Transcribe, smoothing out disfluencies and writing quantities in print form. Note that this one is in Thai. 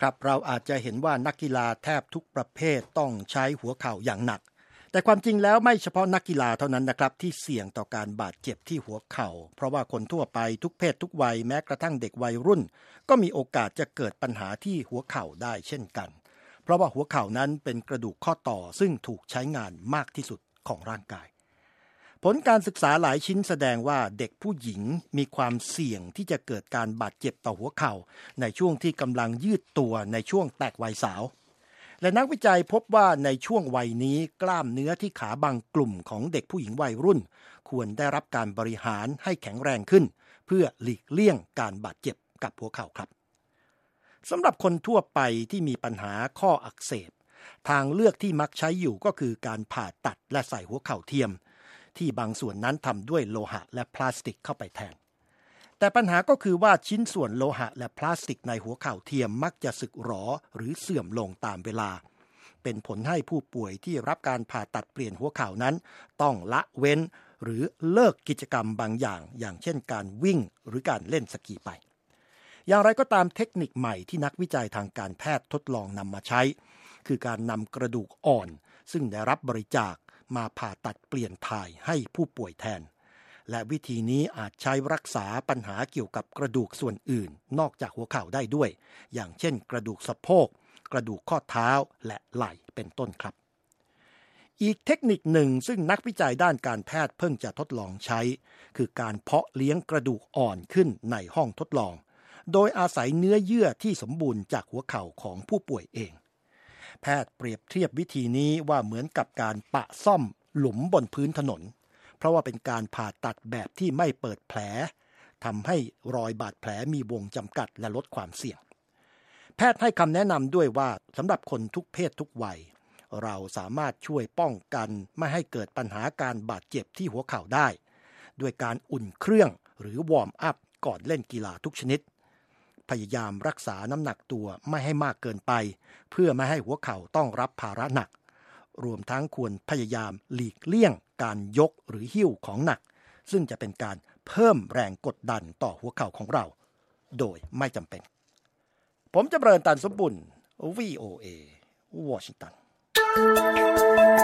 ครับเราอาจจะเห็นว่านักกีฬาแทบทุกประเภทต้องใช้หัวเข่าอย่างหนักแต่ความจริงแล้วไม่เฉพาะนักกีฬาเท่านั้นนะครับที่เสี่ยงต่อการบาดเจ็บที่หัวเข่าเพราะว่าคนทั่วไปทุกเพศทุกวัยแม้กระทั่งเด็กวัยรุ่นก็มีโอกาสจะเกิดปัญหาที่หัวเข่าได้เช่นกันเพราะว่าหัวเข่านั้นเป็นกระดูกข้อต่อซึ่งถูกใช้งานมากที่สุดของร่างกายผลการศึกษาหลายชิ้นแสดงว่าเด็กผู้หญิงมีความเสี่ยงที่จะเกิดการบาดเจ็บต่อหัวเข่าในช่วงที่กำลังยืดตัวในช่วงแตกวัยสาวและนักวิจัยพบว่าในช่วงวัยนี้กล้ามเนื้อที่ขาบางกลุ่มของเด็กผู้หญิงวัยรุ่นควรได้รับการบริหารให้แข็งแรงขึ้นเพื่อหลีกเลี่ยงการบาดเจ็บกับหัวเข่าครับสำหรับคนทั่วไปที่มีปัญหาข้ออักเสบทางเลือกที่มักใช้อยู่ก็คือการผ่าตัดและใส่หัวเข่าเทียมที่บางส่วนนั้นทำด้วยโลหะและพลาสติกเข้าไปแทนแต่ปัญหาก็คือว่าชิ้นส่วนโลหะและพลาสติกในหัวเข่าเทียมมักจะสึกหรอหรือเสื่อมลงตามเวลาเป็นผลให้ผู้ป่วยที่รับการผ่าตัดเปลี่ยนหัวเข่านั้นต้องละเว้นหรือเลิกกิจกรรมบางอย่างเช่นการวิ่งหรือการเล่นสกีไปอย่างไรก็ตามเทคนิคใหม่ที่นักวิจัยทางการแพทย์ทดลองนำมาใช้คือการนำกระดูกอ่อนซึ่งได้รับบริจาคมาผ่าตัดเปลี่ยนถ่ายให้ผู้ป่วยแทนและวิธีนี้อาจใช้รักษาปัญหาเกี่ยวกับกระดูกส่วนอื่นนอกจากหัวเข่าได้ด้วยอย่างเช่นกระดูกสะโพกกระดูกข้อเท้าและไหล่เป็นต้นครับอีกเทคนิคหนึ่งซึ่งนักวิจัยด้านการแพทย์เพิ่งจะทดลองใช้คือการเพาะเลี้ยงกระดูกอ่อนขึ้นในห้องทดลองโดยอาศัยเนื้อเยื่อที่สมบูรณ์จากหัวเข่าของผู้ป่วยเองแพทย์เปรียบเทียบวิธีนี้ว่าเหมือนกับการปะซ่อมหลุมบนพื้นถนนเพราะว่าเป็นการผ่าตัดแบบที่ไม่เปิดแผลทำให้รอยบาดแผลมีวงจำกัดและลดความเสี่ยงแพทย์ให้คำแนะนำด้วยว่าสำหรับคนทุกเพศทุกวัยเราสามารถช่วยป้องกันไม่ให้เกิดปัญหาการบาดเจ็บที่หัวเข่าได้ด้วยการอุ่นเครื่องหรือวอร์มอัพก่อนเล่นกีฬาทุกชนิดพยายามรักษาน้ำหนักตัวไม่ให้มากเกินไปเพื่อไม่ให้หัวเข่าต้องรับภาระหนักรวมทั้งควรพยายามหลีกเลี่ยงการยกหรือหิ้วของหนักซึ่งจะเป็นการเพิ่มแรงกดดันต่อหัวเข่าของเราโดยไม่จำเป็นผมจำเริญ ตันสมบุญ VOA วอชิงตัน